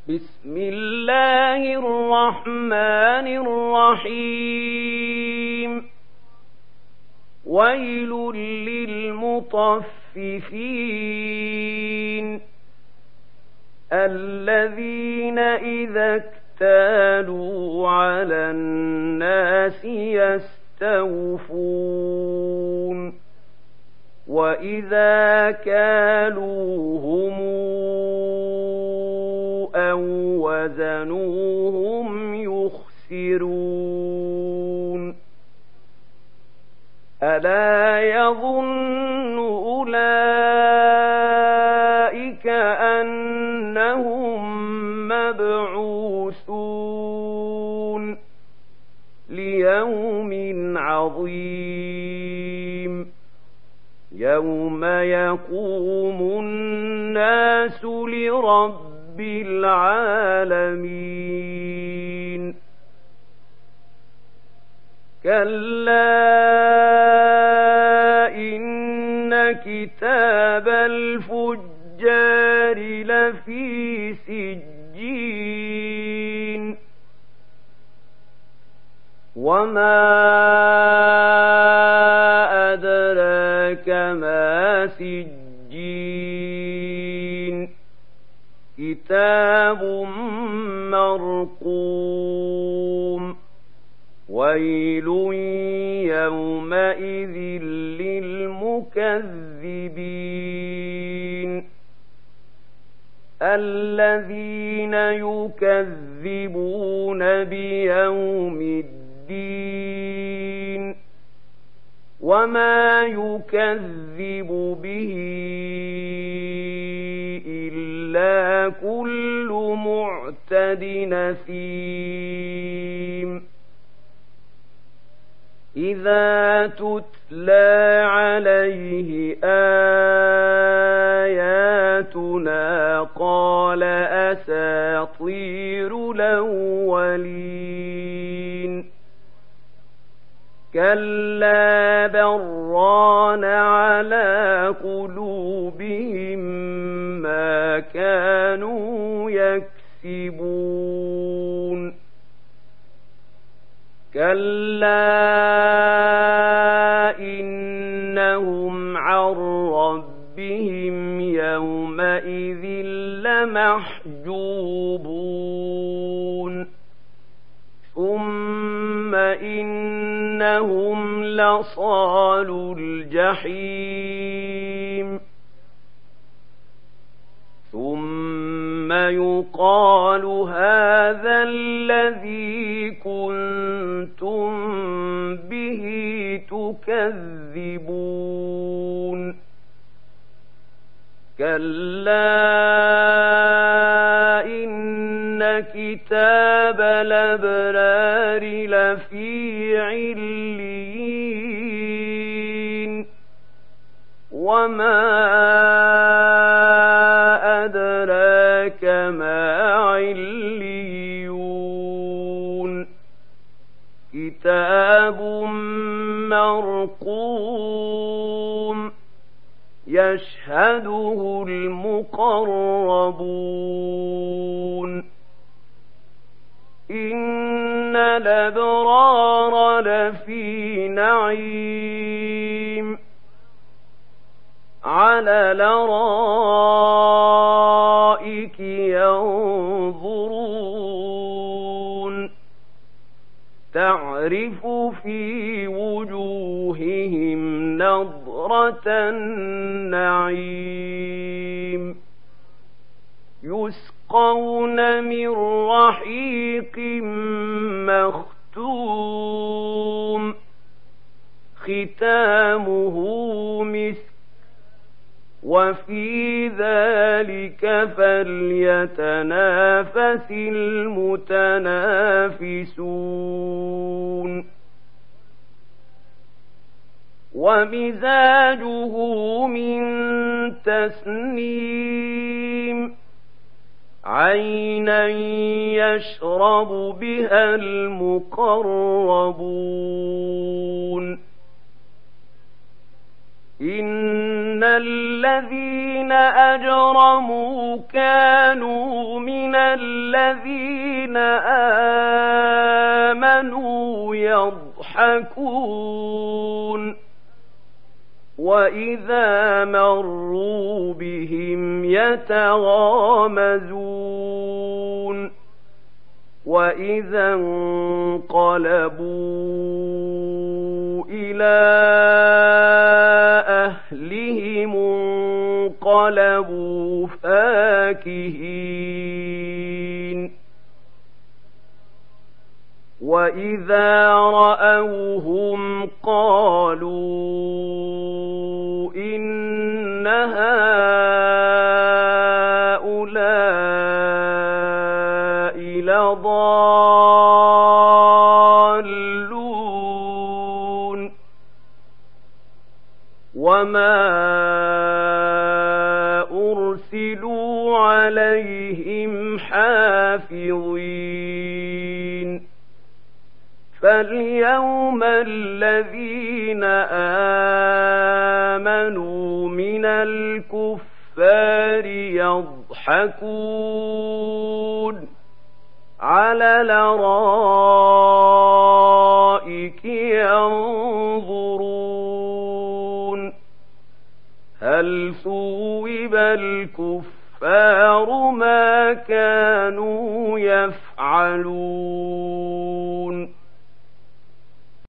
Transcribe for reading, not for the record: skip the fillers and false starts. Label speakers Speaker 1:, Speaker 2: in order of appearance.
Speaker 1: بسم الله الرحمن الرحيم ويل للمطففين الذين إذا اكتالوا على الناس يستوفون وإذا كالوهم أو وزنوهم يخسرون ألا يظن أولئك أنهم مبعوثون ليوم عظيم يوم يقوم الناس لرب العالمين كلا إن كتاب الفجار لفي سجين وما أدراك ما سجين كتاب مرقوم ويل يومئذ للمكذبين الذين يكذبون بيوم الدين وما يكذب به إلا كل معتد نثيم إذا تتلى عليه آياتنا قال أساطير الأولين كلا بران على قلوبهم ما كانوا يكسبون كلا إنهم عن ربهم يومئذ لمحجوبون ثم إنهم لصالو الجحيم ثم يقال هذا الذي كنتم به تكذبون كلا إن كتاب الأبرار لفي عليين وما أدراك ما عليون كتاب مرقوم يشهده المقربون إن الأبرار لفي نعيم على الأرائك ينظرون تعرف في وجوههم نضرة النعيم يسقون من رحيق مختوم ختامه مسك وفي ذلك فليتنافس المتنافسون ومزاجه من تسنيم عينا يشرب بها المقربون إن الذين أجرموا كانوا من الذين آمنوا يضحكون وإذا مروا بهم يتغامزون وإذا انقلبوا إلى أهلهم انقلبوا فاكهين وإذا رأوهم قالوا إن هؤلاء لضالون وما أرسلوا عليهم حافظين فاليوم الذين آمنوا من الكفار يضحكون على الأرائك ينظرون هل ثوب الكفار ما